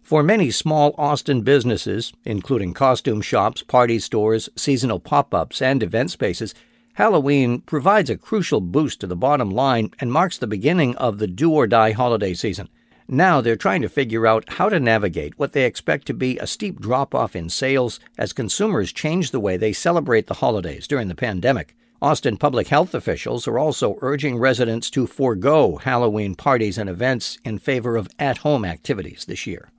For many small Austin businesses, including costume shops, party stores, seasonal pop-ups, and event spaces, Halloween provides a crucial boost to the bottom line and marks the beginning of the do-or-die holiday season. Now they're trying to figure out how to navigate what they expect to be a steep drop-off in sales as consumers change the way they celebrate the holidays during the pandemic. Austin public health officials are also urging residents to forego Halloween parties and events in favor of at-home activities this year.